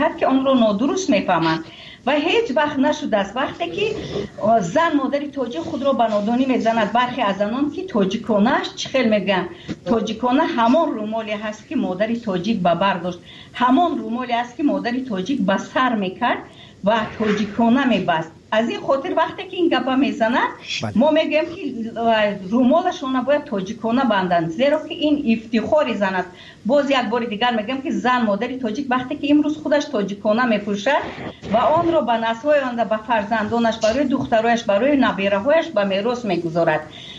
که آن رو نادرست میفهمند و هیچ وقت نشده است وقتی که زن مادری تاجیک خود را به نادانی میزند. برخی از آنان که تاجیکانه‌اش چخیل میگن تاجیکانه همان رومالی هست که مادری تاجیک به بر داشت، همان رومالی است که مادری تاجیک به سر میکرد و تاجیکانه میبست. از این خاطر وقتی که این گپا میزنند ما میگیم که رومالشون باید تاجیکانه بندند، زیرا که این افتخاری زن است. باز یک بار دیگر میگم که زن مادری تاجیک وقتی که امروز خودش تاجیکانه میپوشد و آن را به نسل‌های آینده به فرزندانش، برای دخترایش، برای نبیره‌هایش به میراث میگذارد.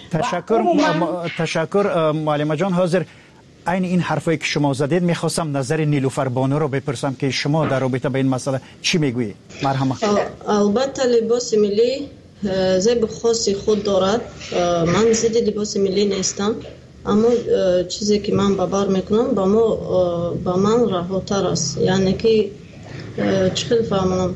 تشکر معلمه جان. حاضر این حرفایی که شما زدید میخواستم نظر نیلوفر بانو رو بپرسم که شما در رابطه با این مسئله چی میگویید؟ مرحبا. البته لباس ملی زیب خاصی خود دارد. من ضد لباس ملی نیستم، اما چیزی که من ببر میکنم با من رهاتر است، یعنی که چخیل فهمونم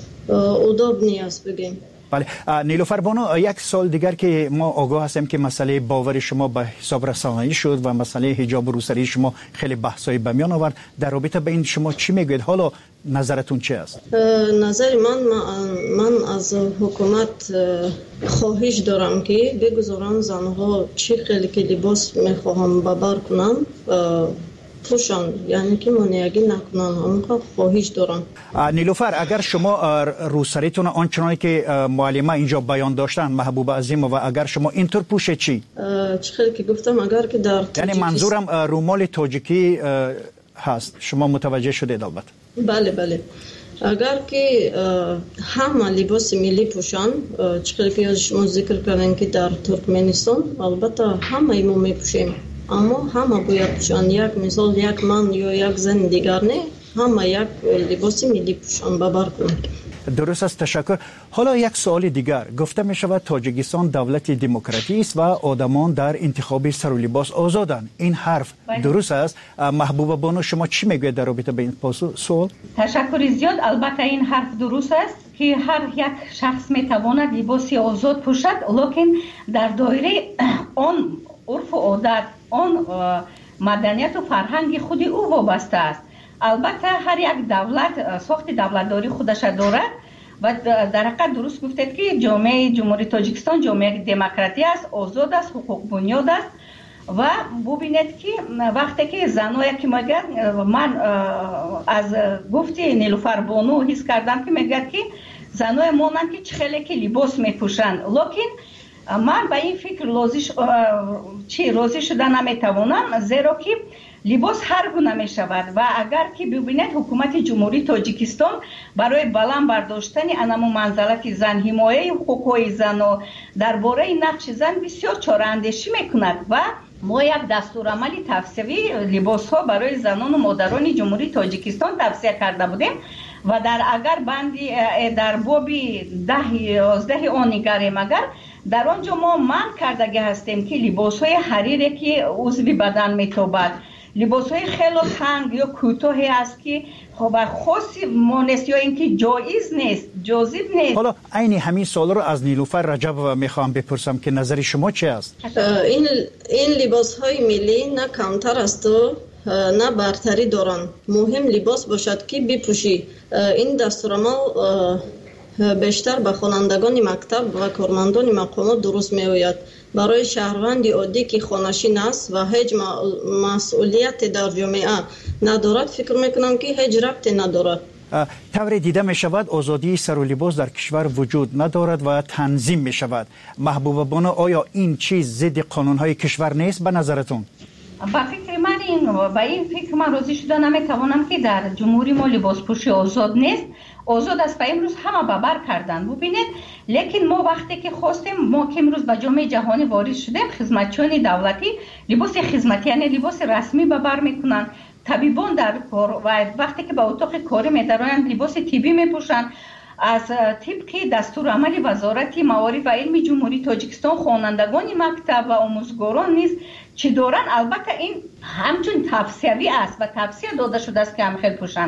اداب نیست بگیم. بله نیلوفر بانو، یک سال دیگر که ما آگاه هستیم که مسئله باور شما به حساب رسانه‌ای شد و مسئله حجاب و روسری شما خیلی بحث‌های به میان آورد. در رابطه به این شما چی میگوید؟ حالا نظرتون چی است؟ نظر من از حکومت خواهش دارم که بگذارن زنها چی خیلی که لباس میخواهم ببر کنن پوشان، یعنی که منیگی نکنن. اونقدر خواهش دارم. نیلوفر، اگر شما روسریتون آنچنانی که معلمه اینجا بیان داشتن محبوب عظیم و اگر شما اینطور پوشه چی؟ چخیلی که گفتم اگر که در یعنی منظورم رومال تاجیکی هست، شما متوجه شدید البته؟ بله اگر که همه لباس ملی پوشن، چخیلی که شما ذکر کردن که در ترکمنستان البته همه ما میپوشیم، اما همه باید پوشن. یک مثال یک من یا یک زن دیگر نه، همه یک لباس ملی پوشن ببر کنن. درست است، تشکر. حالا یک سوال دیگر، گفته می شود تاجیکستان دولت دموکراتی است و آدمان در انتخاب سر و لباس آزادند. این حرف درست است؟ محبوبه بانو شما چی میگوید در رابطه با این سوال؟ تشکر زیاد. البته این حرف درست است که هر یک شخص میتواند لباسی آزاد پوشد، لکن در دایره آن عرف و عادت، آن مدنیت و فرهنگ خود او وابسته است. البته هر یک دولت ساخت دولتداری خودش دارد و در حقیقت درست گفتید که جامعه جمهوری تاجیکستان جامعه دموکراتی است، آزاد است، حقوق بنیاد است و ببینید که وقتی که زنایی که میگن، من از گفتی نیلوفر بانو حس کردم که میگه که زنای مانند که خیلی که لباس میپوشند، لکن من به این فکر راضی شده نمیتوانم، زیرا که لباس هر گونه می شود و اگر که ببینید حکومت جمهوری تاجیکستان برای بلند برداشتن انمو منزلت زن، حمایه حقوق زن و درباره نقش زن بسیار چاره اندیشی میکند و ما یک دستورالعمل توصیوی لباس ها برای زنان و مادران جمهوری تاجیکستان توصیه کرده بودیم و در اگر بندی در بابی 10-11 آن نگریم، اگر در آنجا ما منع کردگی هستیم که لباس های حریری که عضو بدن میتابد، لباس های خیلی تنگ یا کوتاهی است که خب خاصی مانست یا اینکه جایز نیست، جاذب نیست. حالا عین همین سوال رو از نیلوفر رجب میخوام بپرسم که نظر شما چی است؟ این لباس های ملی نه کمتر است و نه برتری دارن. مهم لباس باشد که بپوشی. این دستورالعمل بیشتر به خوانندگان مکتب و کارمندان مقامات درست می آید. برای شهروند عادی که خانشین است و هیچ مسئولیت در جامعه ندارد، فکر میکنم که هیچ ربطی ندارد. طوری دیده می شود آزادی سر و لباس در کشور وجود ندارد و تنظیم می شود. محبوبه بانو، آیا این چیز ضد قانون های کشور نیست به نظرتون؟ با فکر من با این فکر من راضی شده نمیتوانم که در جمهوری ما لباس پوشی آزاد نیست. آزاد است و امروز همه ببر کردن. ببینید، لیکن ما وقتی که خواستیم، ما که امروز به جامعه جهانی وارد شدیم، خدمتچیان دولتی لباس خدمتی یعنی لباس رسمی ببر میکنن، طبیبان در کار و وقتی که به اتاق کاری میدرایند لباس طبی میپوشن. از طبق دستورالعمل وزارت معارف و علم جمهوری تاجیکستان خوانندگان مکتب و آموزگاران نیز چه دارن. البته این همچون توصیوی است و توصیه داده شده است که هم خیلی پوشن.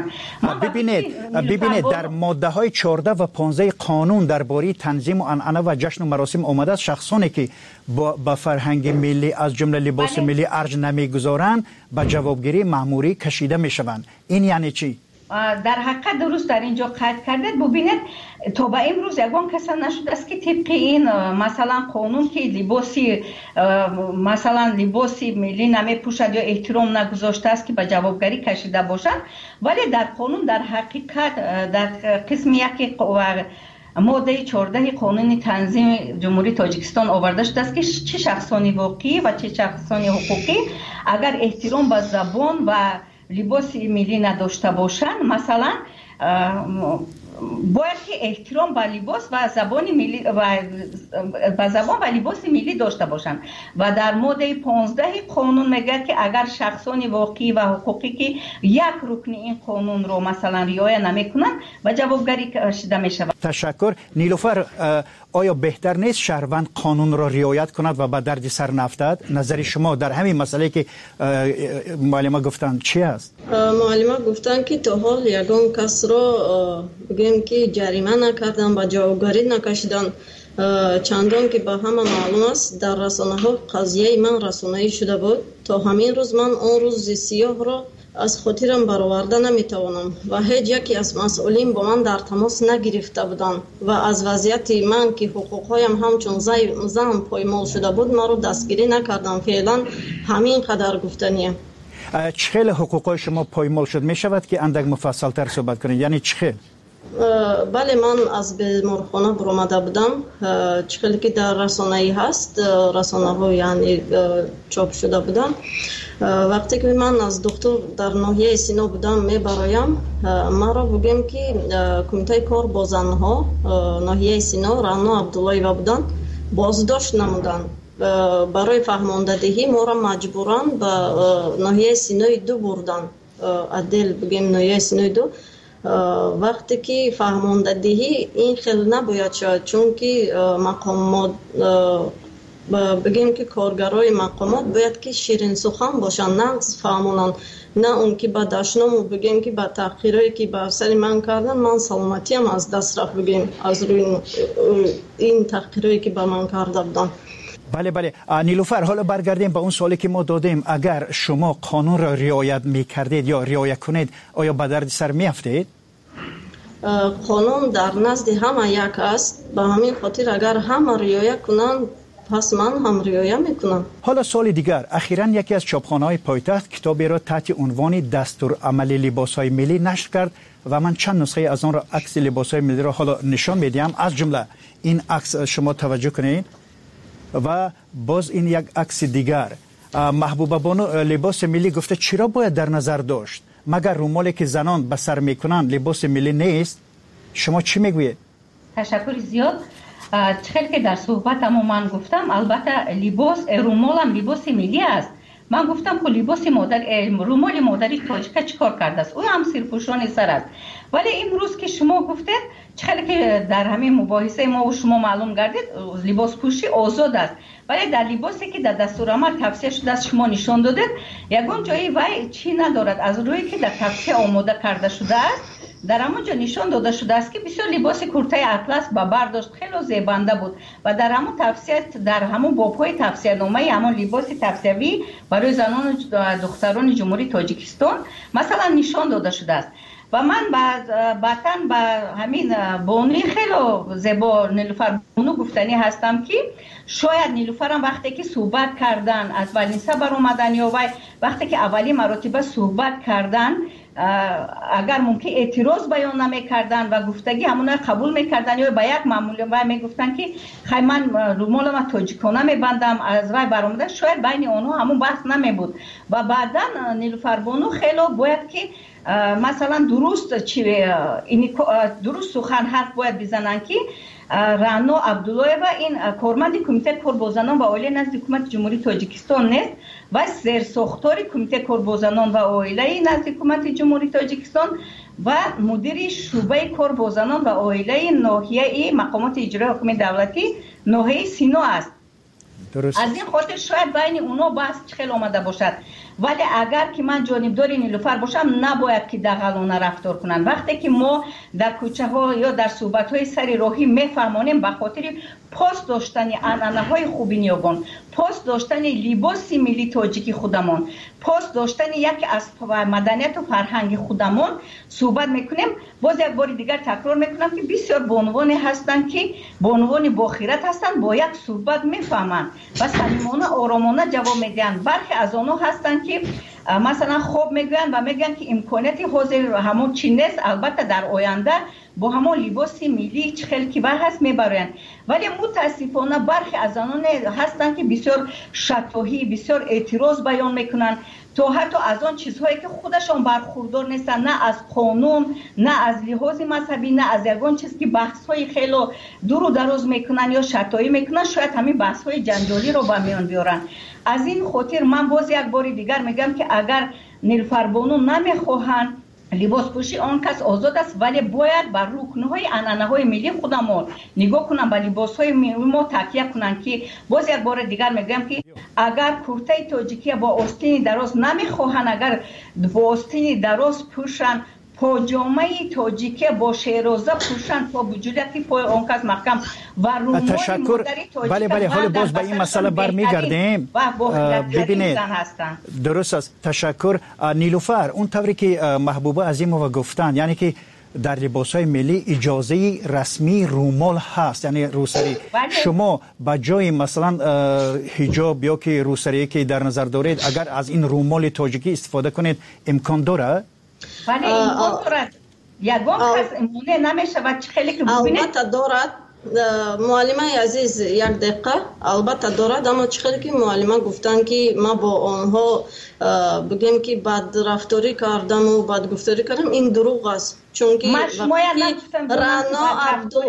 ببینید در ماده های 14 و 15 قانون درباره تنظیم و عنعنه و جشن و مراسم آمده است شخصانی که با فرهنگ ملی از جمله لباس ملی ارج نمیگذارند به جوابگیری مأموری کشیده میشوند. این یعنی چی؟ در حقیقت درست در اینجا قید کردید. ببینید تا به امروز یگان کس نشده است که طبق این مثلا قانون که لباسی مثلا لباسی ملی نمیپوشد یا احترام نگذاشته است که به جوابگری کشیده باشند، ولی در قانون در حقیقت در قسم یک ماده 14 قانون تنظیم جمهوری تاجیکستان آورده شده است که چه شخصانی واقعی و چه شخصانی حقوقی اگر احترام به زبان و لباس ملی نداشته باشند، مثلا باید که احترام به لباس و زبان ملی و زبان و لباس ملی داشته باشند. و در ماده 15 قانون میگه که اگر شخصان واقعی و حقوقی که یک رکن این قانون رو مثلا رعایت نمیکنند و جوابگری کشیده میشود. تشکر. نیلوفر، آیا بهتر نیست شهروند قانون را رعایت کند و به درد سر نفتد؟ نظر شما در همین مسئله که معلمه گفتن چی است؟ معلمه گفتن که تا حال یگان کس را بگیم که جریمه نکردن و جوابگری نکشیدن، چندان که به همه معلوم است در رسانه ها قضیه من رسانه‌ای شده بود. تا همین روز من آن روز سیاه را از خاطرم برآورده نمیتوانم و هیچ یکی از مسئولین با من در تماس نگرفته بودند و از وضعیت من که حقوقهایم همچون زن پایمال شده بود ما رو دستگیری نکردم. فعلا همین قدر گفتنیه. چخیل حقوقهای شما پایمال شد؟ می شود که اندک مفصل تر صحبت کنید؟ یعنی چخیل؟ بله، من از بیمارخانه برآمده بودم. چخیلی که در رسانه‌ای هست، رسانه ها یعنی چاپ شده بودم. وقتی که من از دکتر در ناحیه سینا بودم میبرایم، ما را بگیم که کمیته کار با زنها ناحیه سینا رانا عبداللهیوا بودن، بازداشت نمودن. برای فهماندهی ما را مجبوران به ناحیه سینای 2 بردن، عدل بگیم ناحیه سینای 2. وقتی که فهماندهی این خیلی نباید شد، چون که مقامات بگیم که کارگرای مقامات باید که شیرین سخن باشن، نه فهمونن، نه اون که با دشنامو بگیم که با تحقیرایی که با سر من کردن من سلامتیم از دست رفت، بگیم از روی این تحقیرایی که با من کرده بودن. بله. نیلوفر، حالا برگردیم به اون سوالی که ما دادیم. اگر شما قانون را رعایت میکردید یا رعایت کنید، آیا به درد سر میافتید؟ قانون در نزد همه یک است، به همین خاطر اگر همه رعایت کنند پس من هم رعایت میکنم. حالا سوال دیگر، اخیراً یکی از چاپخانه‌های پایتخت کتابی را تحت عنوان دستورالعمل لباس‌های ملی نشر کرد و من چند نسخه از آن را عکس لباس‌های ملی را حالا نشان میدم. از جمله این عکس شما توجه کنید و باز این یک عکس دیگر. محبوبه بانو لباس ملی گفته چرا باید در نظر داشت؟ مگر رومالی که زنان به سر میکنن لباس ملی نیست؟ شما چی میگویید؟ تشکر زیاد. چخیل که در صحبتم من گفتم البته لباس رومال هم لباس ملی است. من گفتم که لباس رومال مادری تاجیک چیکار کرده است؟ او هم سرپوشان سر است. ولی امروز که شما گفتید چخیل که در همین مباحثه ما و شما معلوم گردید لباس پوشی آزاد است، ولی در لباسی که در دستورالعمل توصیه شده است شما نشان دادید یگان جایی وای چی ندارد، از روی که در توصیه آماده کرده شده است در همونجا نشان داده شده است که بسیار لباس کرته اطلس با برداشت خیلی زیبنده بود و در همون توصیه در همون بابهای توصیه نامه همون لباس توصیوی برای زنان و دختران جمهوری تاجیکستان مثلا نشان داده شده است. و من بعداً با همین بانوی خیلی زیبا نیلوفر بانو گفتنی هستم که شاید نیلوفر هم وقتی که صحبت کردن از ولنسه بر اومدن یا وقتی که اولی مراتبه صحبت کردن اگر ممکن اعتراض بیان نمیکردن و گفتگی همون قبول میکردن یا با یک معمولی و میگفتن که خیلی من رومال ما تاجیکانه میبندم از وای برآمده، شاید بین اونها همون بحث نمیبود. و بعدا نیلوفر بانو خیلی باید که مثلا درست سخن حرف باید بزنن که رانا عبداللهیوا این کارمند کمیته کار با زنان و عائله نزد حکومت جمهوری تاجیکستان نیست و زیرساختار کمیته کار با زنان و عائله نزد حکومت جمهوری تاجیکستان و مدیر شعبه کار با زنان و عائله ناحیه مقامات اجرایی حکومت دولتی ناحیه سینا است. درست. از این خاطر شاید بین اونا بحث خیلی آمده باشد. ولی اگر که من جانبدار نیلوفر باشم نباید که دغلانه رفتار کنن. وقتی که ما در کوچه ها یا در صحبت های سر راهی میفرمانیم به خاطر پاس داشتن عنعنه های خوبی نیاگان، پاس داشتن لباس ملی تاجیکی خودمان، پاس داشتن یک از مدنیت و فرهنگ خودمان صحبت میکنیم. باز یک بار دیگر تکرار میکنم که بسیار بانوانی هستند که بانوان باخیرت هستند، با یک صحبت میفهمند و صمیمانه آرامانه جواب میدن. برخی از آنها هستند که مثلا خوب میگن و میگن که امکاناتی حاضر همون چی نیست، البته در آینده با همون لباس ملی چه خیلی کیبر هست میبرن. ولی متاسفانه برخی از آنان هستن که بسیار شتاهی، بسیار اعتراض بیان میکنن، تو حتی از آن چیزهایی که خودشان برخوردار نیستن، نه از قانون، نه از لحاظ مذهبی، نه از یگان چیز که بحث‌های خیلی دور و دراز میکنن یا شتایی میکنن، شاید همین بحث‌های جنجالی رو به میان بیارن. از این خاطر من باز یک بار دیگر میگم که اگر نیلوفر بانو نمیخواهند لباس پوشی، آن کس آزاد است، ولی باید بر رکن‌های عنعنه‌های ملی خودمان نگاه کنن، به لباس‌های ملی ما تکیه کنن. که باز یک بار دیگر میگم که اگر کرته تاجیکی با آستین دراز نمیخواهند، اگر با آستین دراز پوشن، پاجامه تاجیکی با شیرازه پوشن تا وجودی پای آن کس محکم و رومال تشکر. بله حالا باز به این مسئله برمیگردیم. ببینید درست است. تشکر نیلوفر. اون طوری که محبوبه عظیمووا گفتن، یعنی که در لباس‌های ملی اجازه رسمی رومال هست، یعنی روسری. شما با جای مثلا حجاب یا که روسری که در نظر دارید، اگر از این رومال تاجیکی استفاده کنید امکان داره؟ ولی امکان دارد. یگان کس امونه نمیشه و خیلی که ببینید البته دارد. معلمه عزیز یک دقیقه، البته دارد، اما چقدر که معلمه گفتن که ما با آنها بگیم که بد رفتاری کردم و بد گفتاری کردم، این دروغ است. چون که رانا عبدو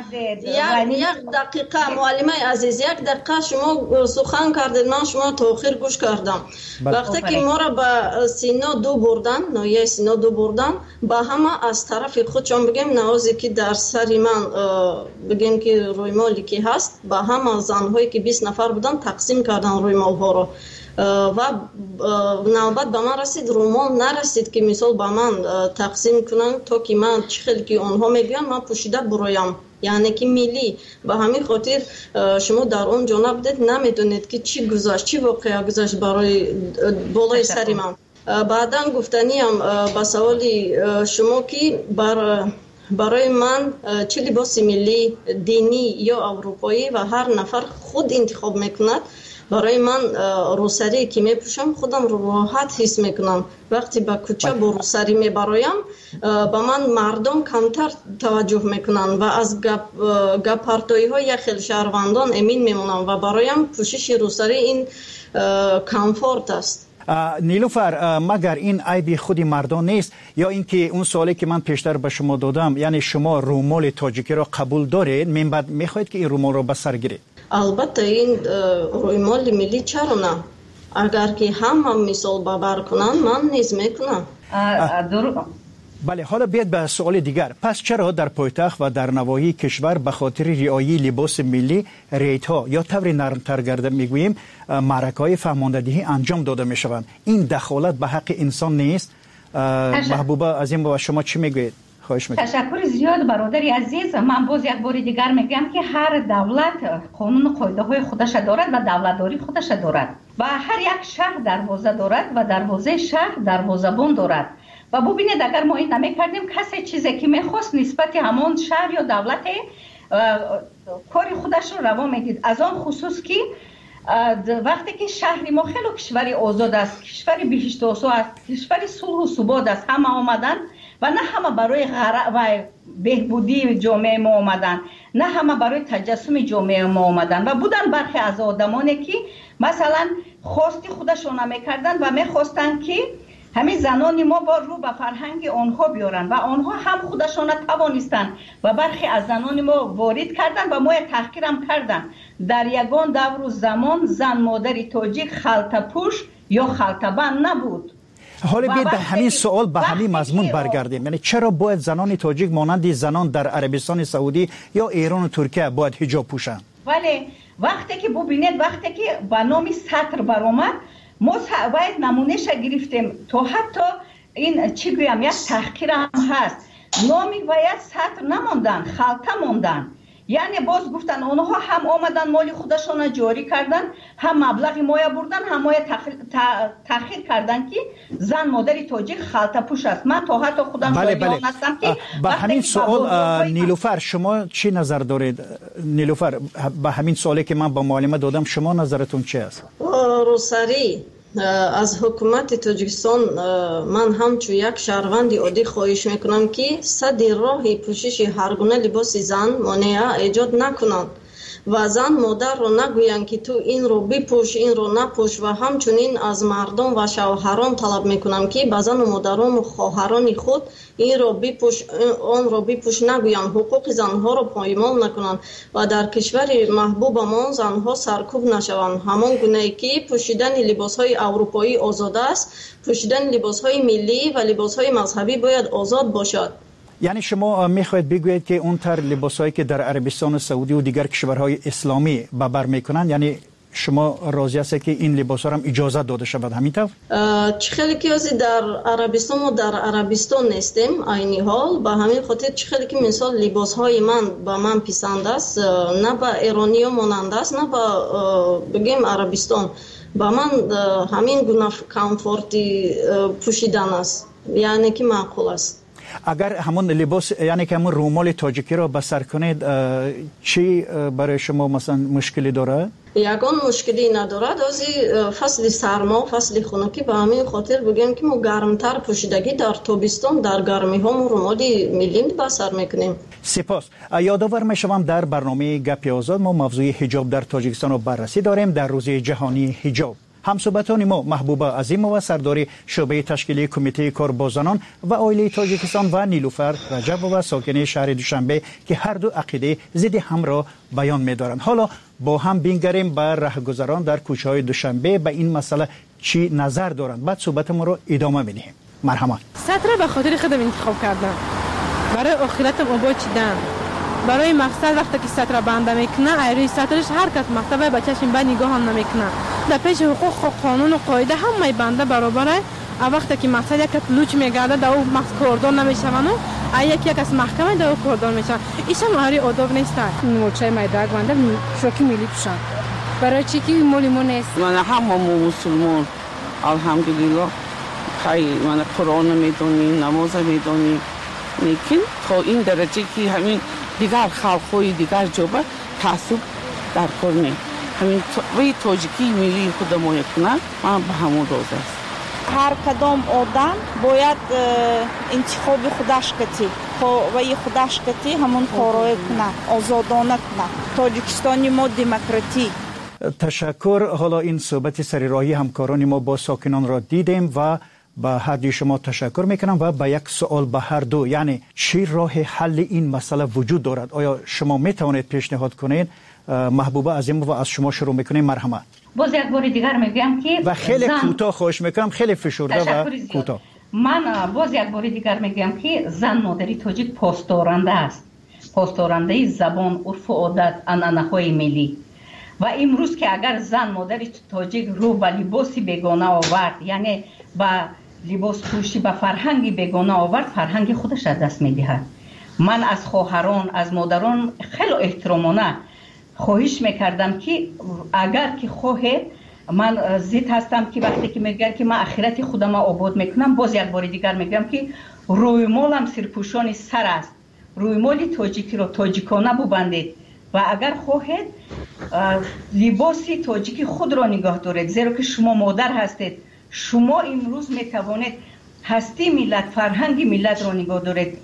یک دقیقه معلمه عزیز، یک دقیقه شما سخن کردید، من شما تاخیر گوش کردم. وقتی که ما را به سینا دو بردن، نایه سینا دو بردن، با همه از طرف خودشان بگیم نوازی که در سری من بگیم که روی مالی که هست، با همه زنهایی که 20 نفر بودن تقسیم کردن روی مالها رو و نوبت به من رسید، رومال نرسید که مثال به من تقسیم کنن تا که من چه خیلی که آنها میگن من پوشیده برایم، یعنی که ملی. به همین خاطر شما در اون جانب بودید، نمیدونید که چی گذشت، چی واقعا گذشت برای بالای سری من. بعدا گفتنیم به سوالی شما که برای من چه لباس ملی دینی یا اروپایی و هر نفر خود انتخاب میکند، برای من روسری که میپوشم خودم رو راحت حس میکنم. وقتی به کوچه با روسری میبرایم با من مردم کمتر توجه میکنن و از گپارتایی های خیلی شهروندان امین میمونم و برایم پوشش روسری این کامفورت است. نیلوفر، مگر این عیب خودی مردان نیست یا اینکه اون سوالی که من پیشتر به شما دادم، یعنی شما رومال تاجیکی را قبول دارید، من بعد میخواید که این رومال را به سر گیرید؟ البته این رومال ملی چرا نه؟ اگر که هم مثال ببر کنن من نیز میکنم. بله، حالا بیاید به سوال دیگر. پس چرا در پایتخت و در نواحی کشور به خاطر رعایت لباس ملی ریت‌ها یا طور نرمتر گرده میگوییم معرکه‌های فهماندهی انجام داده میشوند؟ این دخالت به حق انسان نیست؟ محبوبه عظیمووا شما چی میگویید؟ خواهش میکنم. تشکر زیاد برادری عزیز. من باز یک بار دیگر میگم که هر دولت قانون قاعده های خودش دارد و دولتداری خودش دارد و هر یک شهر دروازه دارد و دروازه شهر دروازه‌بان دارد. و ببینید اگر ما این نمی‌کردیم کسی چیزی که می‌خواست نسبت همون شهر یا دولت کاری خودش رو روا میدید. از آن خصوص که وقتی که شهری ما خیلی کشوری آزاد است، کشوری بهشت آسا است، کشوری صلح و ثبات است، همه آمدن و نه همه برای و بهبودی جامعه ما آمدن، نه همه برای تجسم جامعه ما آمدن و بودن برخی از آدمانی که مثلا خواستی خودشون نمی‌کردن و می‌خواستن که همین زنان ما با رو به فرهنگ آنها بیارن و آنها هم خودشان توانستند و برخی از زنان ما وارد کردن و ما تحقیرم کردن. در یگان دور و زمان زن مادری تاجیک خلطه پوش یا خلطه بند نبود. حالا بیاید به همین سوال به همین مضمون برگردیم. یعنی چرا باید زنان تاجیک مانند زنان در عربستان سعودی یا ایران و ترکیه باید حجاب پوشن؟ ولی وقتی که ببینید وقتی که به نام سطر برآمد ما باید نمونهش گرفتیم. تو حتی این چی گویم یک تحقیر هم هست، نامی باید سطر نموندن، خالطه موندن. یعنی باز گفتن اونها هم آمدن مالی خودشون جاری کردن، هم مبلغی مایه بردن، هم مایه تأخیر کردن که زن مادری تاجیک خالطه پوش است. من تا حتی خودم شاهدان هستم که با همین سوال نیلوفر شما چی نظر دارید؟ نیلوفر با همین سوالی که من با معلمه دادم شما نظرتون چی است؟ روسری از حکومت تاجیکستان من همچو یک شهروند عادی خواهش میکنم که صد راهی پوشش هر گونه لباس زن مانع ایجاد نکنند و زن مادر رو نگویند که تو این رو بپوش این رو نپوش و همچنین از مردم و شوهران طلب میکنم که به زن و مادران و خواهران خود این رو بپوش اون رو بپوش نگویند، حقوق زنها رو پایمال نکنند و در کشور محبوب ما زنها سرکوب نشوند. همان گونه‌ای که پوشیدن لباس‌های اروپایی آزاد است، پوشیدن لباس‌های ملی و لباس‌های مذهبی باید آزاد باشد. یعنی شما میخواید بگویید که اون تر لباسایی که در عربستان سعودی و دیگر کشورهای اسلامی به بر میکنن، یعنی شما راضی هستید که این لباسا هم اجازه داده شود همینطور؟ خیلی که در عربستان و در عربستان نیستیم عینی حال، به همین خاطر خیلی که مثال لباسهای من به من پسند است، نه به ایرانی مانند است نه به بگیم عربستان، به من همین گونه کامفورتی پوشیدن است، یعنی که معقول است. اگر همون لباس یعنی که همون رومال تاجیکی را بسر کنید چی برای شما مثلا مشکلی داره؟ یگان مشکلی ندارد، از فصل سرما فصل خنکی به همین خاطر بگیم که ما گرمتر پوشیدگی در تابستان در گرمی ها ما رومالی میلیند بسر میکنیم. سپاس. یادآور میشوم در برنامه گپ آزاد ما موضوع حجاب در تاجیکستان رو بررسی داریم در روز جهانی حجاب. همصحبتان ما محبوبه عظیمова سردار شعبه تشکیلی کمیته کار با زنان و عائله تاجیکستان و نیلوفر رجبova ساکن شهر دوشنبه که هر دو عقیده ضد هم را بیان می‌دارند. حالا با هم بینگریم بر راهگذران در کوچه‌های دوشنبه به این مسئله چی نظر دارند. بعد صحبت ما رو ادامه می‌دهیم. مرحبا. سطر به خاطر خودم انتخاب کردم. برای آخرتم آباد چیدم. برای مقصد وقتی که سطر بنده میکنه ایروی سطرش هر کس مقصد به چشم به نگاه هم نمیکنه. در پیش حقوق قانون و قاعده همه بنده برابره. وقتی که مقصد یک لوچ میگرده در او مقصد کردار نمیشونه و یک از محکمه در او کردار میشن. ایش هم آری آداب نیست. موچه میداگ بنده شوکی میلی پوشن. برای چی که مولیمو نیست؟ من همه مسلمان الحمدلله خیلی من قرآن میدونیم نماز میدونیم، لیکن تا این درجه که همین دیگر خلق‌های دیگر جوبه تعصب در کار نیم. همین وی تاجیکی ملی خودمون کنه من به همون روز است. هر کدام آدم باید انتخاب خودش کتی وی خودش کتی همون کارای کنه، آزادانه کنه. تاجیکستانی ما دموکراتی. تشکر. حالا این صحبت سریراهی همکاران ما با ساکنان را دیدیم و با هر دوی شما تشکر میکنم و با یک سوال به هر دو، یعنی چی راه حل این مسئله وجود دارد؟ آیا شما میتوانید پیشنهاد کنید؟ محبوبه عظیمова از شما شروع میکنیم. مرحمت. باز یک بار دیگر میگم که و خیلی کوتاه خواهش میکنم، خیلی فشرده و کوتاه. من باز یک بار دیگر میگم که زن مادری تاجیک پاسدارنده است، پاسدارنده زبان، عرف و عادت، عنعنه‌های ملی. و امروز که اگر زن مادری تاجیک رو به لباسی بیگانه آورد، یعنی با لباس پوشی به فرهنگی بیگانه آورد، فرهنگ خودش از دست میدهد. من از خواهران از مادران خیلی احترامانه خواهش میکردم که اگر که خواهید، من ضد هستم که وقتی که میگن که من آخرت خودم آباد میکنم، باز یک بار دیگر میگم که روی مالم سرپوشان سر است، روی مال تاجیکی رو تاجیکانه ببندید و اگر خواهید لباسی تاجیکی خود را نگاه دارید، زیرا که شما مادر هستید. شما امروز میتوانید هستی ملت، فرهنگ ملت را نگاه دارید.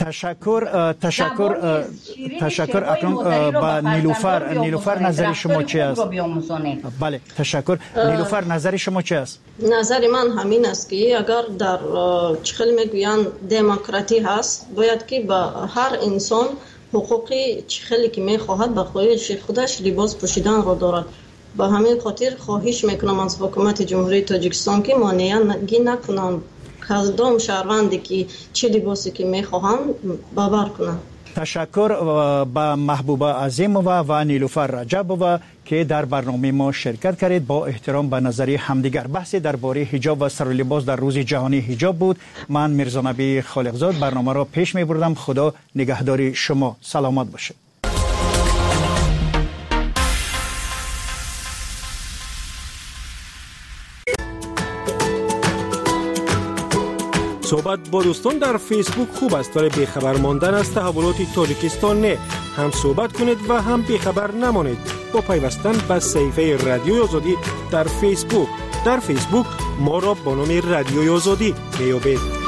تشکر اکنون با نیلوفر نظر شما چی است؟ بله تشکر. نیلوفر نظر شما چی است؟ نظر من همین است که اگر در چخل میگویند دموکراتی هست، باید که با هر انسان حقوقی چخلی که میخواهد به خواهش خودش لباس پوشیدن را دارد. با همین خاطر خواهش میکنم از حکومت جمهوری تاجیکستان که مانعی نکنند کدام شهروندی که چه لباسی که میخواهند باور کنند. تشکر به محبوبه عظیمووا و نیلوفر رجبووا که در برنامه ما شرکت کردید. با احترام به نظری همدیگر بحثی درباره حجاب و سر و لباس در روز جهانی حجاب بود. من میرزا نبی خالقزاد برنامه را پیش میبردم. خدا نگهداری شما. سلامت باشید. صحبت با دوستان در فیسبوک خوب است، ولی بیخبر ماندن از تحولات تاجیکستان نه. هم صحبت کنید و هم بیخبر نمانید با پیوستن به صفحه رادیوی آزادی در فیسبوک. در فیسبوک ما را با نام رادیوی آزادی میابید.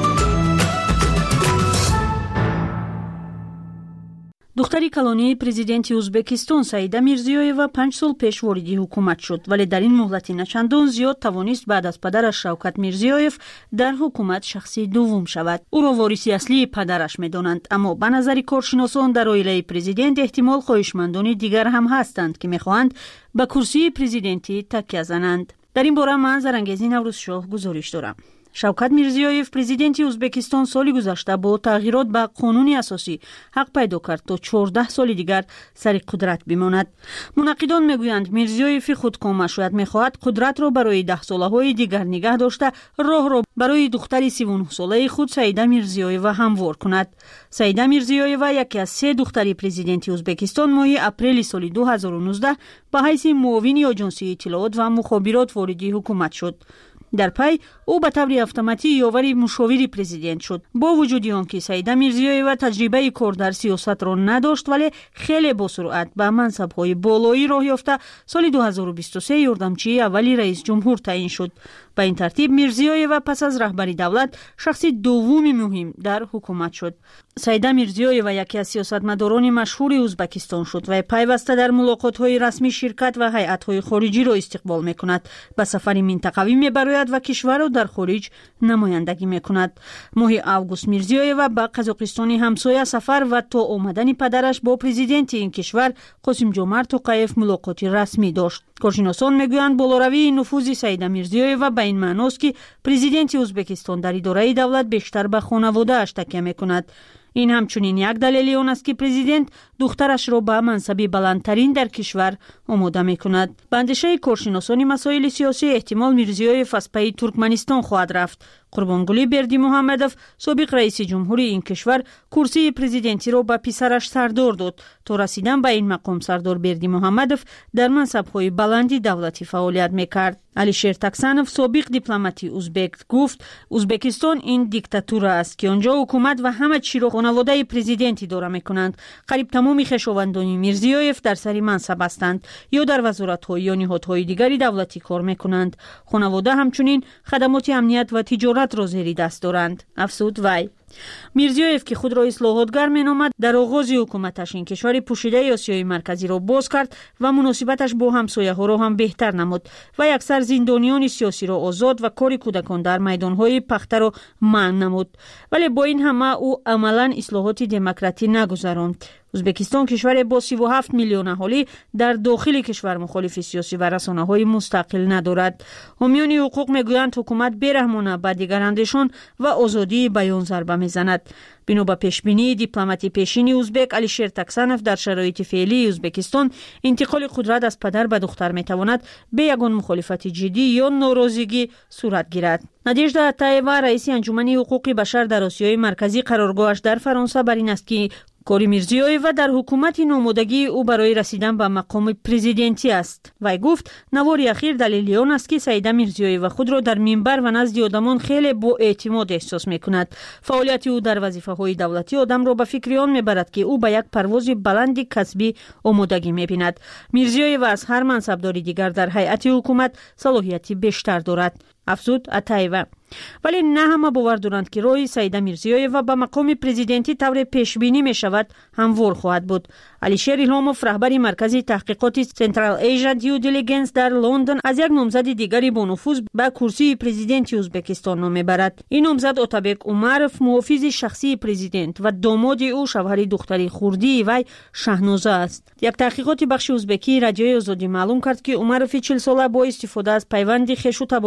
دختری کلانی پرزیدنتی ازبکستان سعیده میرزیویوا 5 سال پیش وارد حکومت شد، ولی در این مهلت نچندان زیاد توانست بعد از پدرش شوکت میرزیویف در حکومت شخصی دوم شود. او را وارث اصلی پدرش می‌دانند، اما به نظر کارشناسان در عائله پرزیدنت احتمال خواهشمندان دیگر هم هستند که می‌خواهند به کرسی پرزیدنتی تکیه زنند. در این باره من زرنگیزی نوروز شاه گزارش دارم. شوکت میرزیویف پرزیدنتی ازبکستان سال گذشته با تغییرات به قانون اساسی حق پیدا کرد تا 14 سال دیگر سر قدرت بماند. منقدان میگویند میرزیویف خودکامه شاید میخواهد قدرت را برای 10 ساله‌های دیگر نگه داشته راه را برای دختری 39 ساله خود سعیده میرزیویوا هموار کند. سعیده میرزیویوا یکی از 3 دختری پرزیدنتی ازبکستان ماه اپریل سال 2019 به حیث معاون آژانس اطلاعات و مخابرات وارد حکومت شد. در پی او به طور اتوماتیک یاور مشاور پرزیدنت شد. با وجود آنکه سعیده میرزیویوا تجربه کار در سیاست را نداشت، ولی خیلی با سرعت به منصب‌های بالایی راه یافته سال 2023 یاردمچی اولی رئیس جمهور تعیین شد. به این ترتیب میرزیویوا پس از رهبری دولت شخص دوم مهم در حکومت شد. سعیده میرزیویوا یکی از سیاستمداران مشهور ازبکستان شد و پیوسته در ملاقات‌های رسمی شرکت و هیئت‌های خارجی را استقبال می‌کند. به سفر منطقوی می‌براید و کشور را در خارج نمایندگی می‌کند. ماه اوگوست میرزیویوا به قزاقستان همسایه سفر و تا آمدن پدرش با پرزیدنت این کشور قاسم جمعت توقیف ملاقات رسمی داشت. کارشناسان میگویند بالاروی نفوذ سعیده میرزیویوا به این معناست که پرزیدنت ازبکستان در اداره دولت بیشتر به خانواده اش تکیه می‌کند. این همچنین یک دلیل آن است که پرزیدنت دخترش را به منصب بلندترین در کشور آماده می‌کند. به اندیشه کارشناسان مسائل سیاسی احتمال میرزیویف از پی ترکمنستان خواهد رفت. قربانگلی بردیمحمدوف سابق رئیس جمهوری این کشور کرسی پرزیدنتی را به پسرش سردار داد. تا رسیدن به این مقام سردار بردیمحمدوف در منصب‌های بلندی دولتی فعالیت می‌کرد. علیشیر تکسانوف سابق دیپلماتی ازبک گفت ازبکستان این دیکتاتور است که آنجا حکومت و همه چی را خانواده پرزیدنتی اداره می‌کنند. قریب تمام خویشاوندان میرزیویف در سر منصب هستند یا در وزارت‌ها یا نهادهای دیگری دولتی کار می‌کنند. خانواده همچنین خدمات امنیت و تجارت را زیر دست دارند. افزود وی. میرزیویف که خود را اصلاحاتگر مینامد در آغاز حکومتش این کشور پوشیده آسیای مرکزی را باز کرد و مناسبتش با همسایه‌ها را هم بهتر نمود و اکثر زندانیان سیاسی را آزاد و کار کودکان در میدان‌های پخته را منع نمود. ولی با این همه او عملاً اصلاحات دموکراتی نگذراند. ازبکستان کشور با 37 میلیون اهالی در داخل کشور مخالف سیاسی و رسانه‌های مستقل ندارد. حامیان حقوق میگویند حکومت بیرحمانه به دیگراندیشان و آزادی بیان ضربه میزند. بنا به پیشبینی دیپلماتی پیشین ازبک علیشیر تکسانوف در شرایط فعلی ازبکستان انتقال قدرت از پدر به دختر میتواند به یگان مخالفت جدی یا ناراضگی صورت گیرد. نادیژدا اتایوا رئیس انجمن حقوق بشر در آسیای مرکزی قرارگاهش در فرانسه بر این است که کاری میرزیویوا در حکومت نامادگی او برای رسیدن به مقام پرزیدنتی است. وی گفت نوار اخیر دلیل آن است که سعیده میرزیویوا خود را در منبر و نزد آدمان خیلی با اعتماد احساس میکند. فعالیت او در وظیفه‌های دولتی آدم را به فکر آن میبرد که او به یک پرواز بلند کسبی آمادگی میبیند. میرزیویوا از هر منصبداری دیگر در هیئت حکومت صلاحیتی بیشتر دارد. افزود اتایوا. ولی نه همه باور دارند که راه سعیده میرزیویوا به مقام پرزیدنتی طور پیش بینی می شود هموار خواهد بود. علیشیر الهاموف رهبر مرکز تحقیقات سنترال ایژا دیو دیلیجنس در لندن از یک نامزد دیگری با نفوذ به کرسی پرزیدنتی ازبکستان نام میبرد. این نامزد اتابک عمروف محافظ شخصی پرزیدنت و داماد او شوهر دختری خوردی وی شهنازه است. یک تحقیقات بخش ازبکی رادیوی آزادی معلوم کرد که عمروف 40 ساله با استفاده از پیوند خویش و تباری ثروت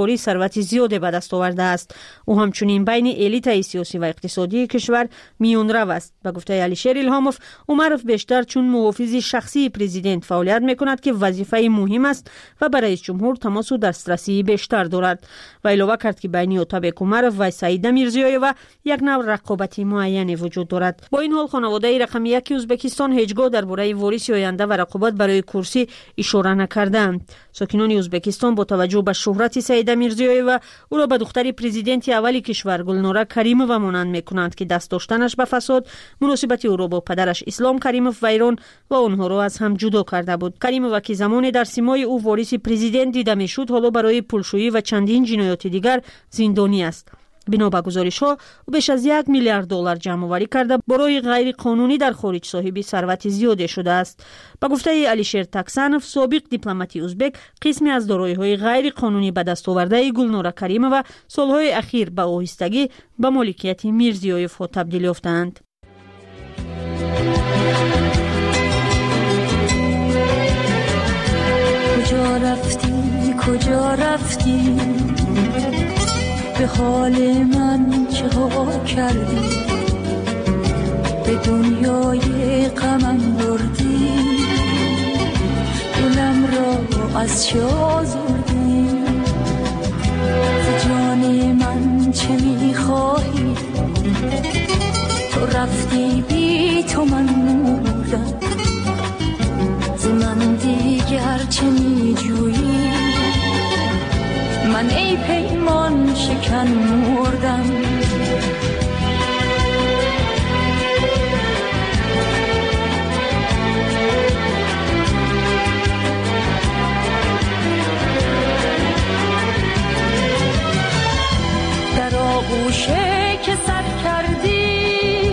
ثروت زیاد به دست آورده است. او همچنین بین الیت سیاسی و اقتصادی کشور میانرو است. به گفته علیشیر الهاموف، عمرов بیشتر چون محافظ شخصی پرزیدنت فعالیت میکند که وظیفه مهم است و برای رئیس جمهور تماس و دسترسی بیشتر دارد. و علاوه کرد که بین اتابک عمرов و سعیده میرزیویوا یک نوع رقابت معین وجود دارد. با این حال خانواده رقم 1 ازبکستان هیچگاه درباره وارث آینده و رقابت برای کرسی اشاره نکردند. ساکنان ازبکستان با توجه به شهرت سعیده میرزیویوا او را به دختر پرزیدنت اولی کشور گلنوره کریمووا مانند میکنند که دست داشتنش به فساد، مناسبت او را با پدرش اسلام کریموف ویران و آنها را از هم جدا کرده بود. کریمووا که زمانی در سیمای او وارث پرزیدنت دیده میشد، حالا برای پولشویی و چندین جنایات دیگر زندانی است. بنا به گزارش‌ها او بیش از 1 میلیارد دلار جمع‌آوری کرده برای غیر قانونی در خارج صاحب ثروت زیاد شده است. با گفته علیشیر تکسانوف، سابق دیپلمات ازبک، قسمی از دارایی‌های غیر قانونی به دست آورده گلنوره کریمووا سالهای اخیر به آهستگی به مالکیت میرزیویوف تبدیل یافتند. کجا رفتی به حال من چه ها کردی، به دنیای غمم بردی، دلم را از چه آزردی، ز جان من چه میخواهی، تو رفتی بی تو من مردم، ز من دیگر چه میجویی، من ای پیمان شکن مردم. در آغوشه که سر کردی،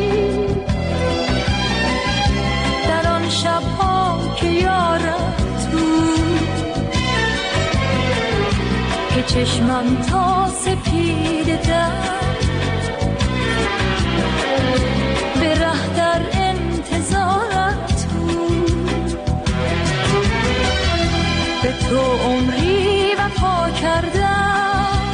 در آن شبها که یارت بود، که چشمم تا سپید در به ره در انتظارت بود، به تو عمری وفا کردم،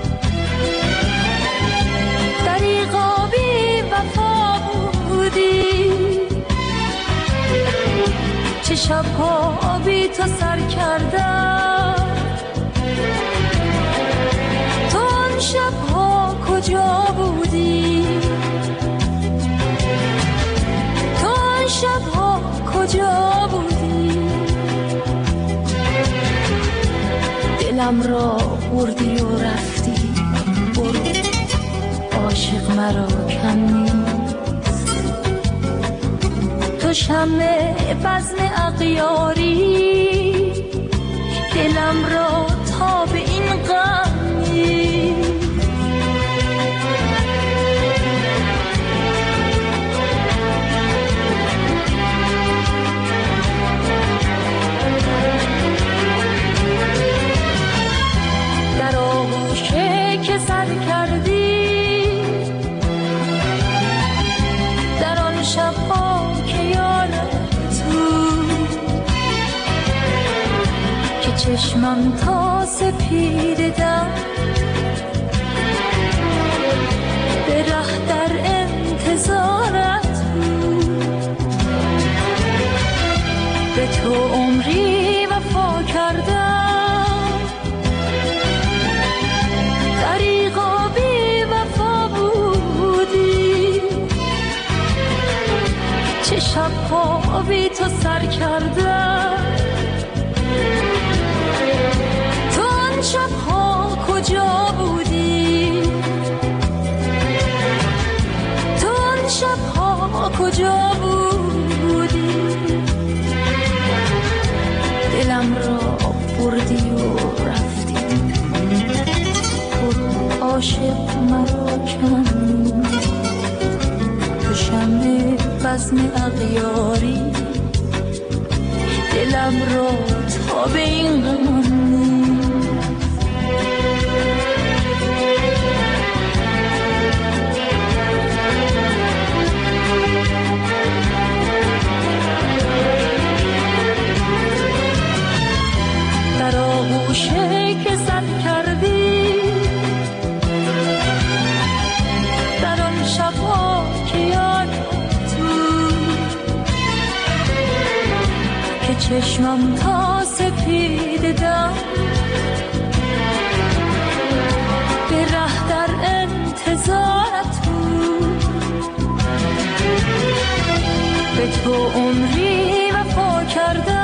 دریغا بی وفا بودی، چه شبها بی تو سر کردم، شبها کجا بودی، تو آن شبها کجا بودی، دلم را بردی و رفتی، برو عاشق مرا کم نیست، تو شمع بزم اغیاری، دلم را تا به این غم در آغوشه که سر کردی، در آن شبها که یارت بود، که چشمم تا سپید در به ره در انتظارت بود، به تو عمری وفا کردم، دریغا بی وفا بودی، چه شبها بی تو سر کردم، تو آن شبها کجا بودی، تو آن شبها کجا بودی، دلم را بردی و رفتی، برو عاشق مرا کن، تو شمع بزم اغیاری، دلم را تا به این غم در آغوشه که سر کردی، چشمم تا سپیدم به ره در انتظارت بود، به تو عمری وفا کردم